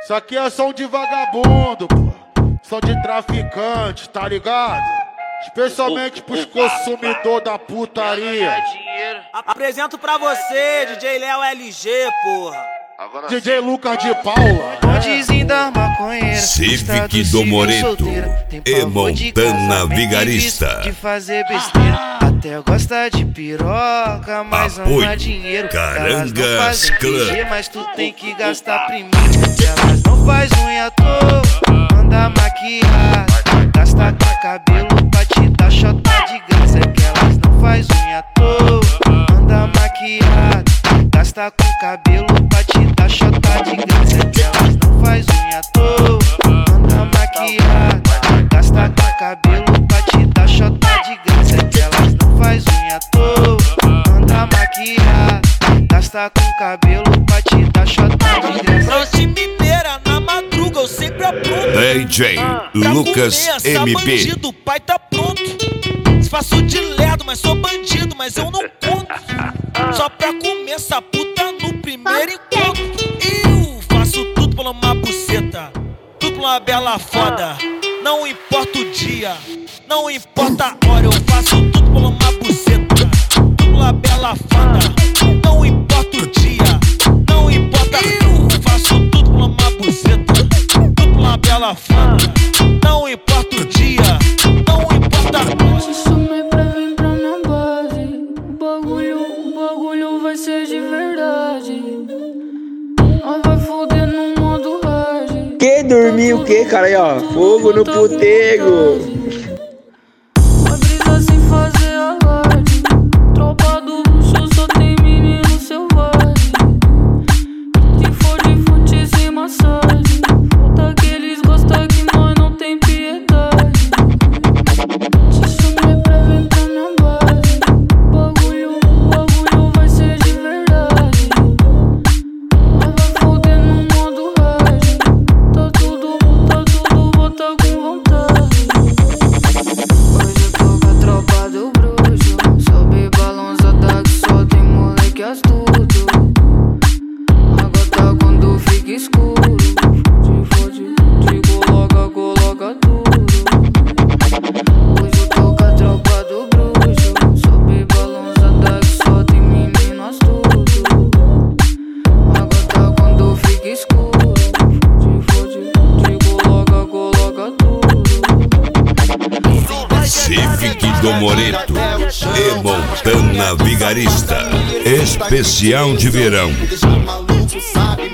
Isso aqui é som de vagabundo, pô. Som de traficante, tá ligado? Especialmente pros consumidores da putaria. Apresento pra você, DJ Léo LG, porra. DJ Lucas de Paula. Bondezinho da maconheira, Civic do Moreto e Montana Vigarista. De fazer besteira, até gosta de piroca, mas ama dinheiro. Carangas Clã. Mas tu tem que gastar primeiro. Se elas não faz unha à toa, anda maquiada, gasta com cabelo pra te dar chota de graça. É que elas não faz unha à toa, anda maquiada, gasta com cabelo pra te dar chota de graça. É que elas não faz unha à toa, anda maquiada, gasta com cabelo pra te dar chota de graça. É que elas não faz unha à toa, anda maquiada, gasta com cabelo pra te dar chota de graça. Noite mineira, na madruga eu sempre apronto. DJ Lucas MB. Bandido, pai tá pronto. Faço de lerdo, mas sou bandido, mas eu não conto. Só pra comer essa puta no primeiro encontro. Eu faço tudo por uma buceta, tudo por uma bela foda. Não importa o dia, não importa a hora. Eu faço tudo por uma buceta, tudo por uma bela foda. Não importa o dia, não importa. Eu faço tudo por uma buceta, tudo por uma bela foda. Não importa o dia, não importa a hora. Se sumir pra vir pra minha base, o bagulho vai ser de verdade. Nós vai foder no modo hard. Que dormir o que, cara? Aí, ó, fogo no puteiro. Vai brisa sem fazer alarde. Tropa do luxo só tem menino selvagem. Se for de fute sem massagem, falta que eles gostam que nós não tem piedade. Se sumir pra vir pra minha base, o bagulho vai ser de verdade. Nós vai foder no modo hard. Tá tudo, bota com vontade. Hoje eu tô com a tropa do bruxo, sobe balançada que só tem moleque astuto. A gata quando fica escuro, fode, coloca tudo. Hoje eu tô com a tropa do bruxo, sobe balançada que só tem menino astuto. A gata quando fica escuro, fode, coloca tudo. Civic do Moreto e Montana Vigarista. Especial de verão. Deixa o maluco, sabe?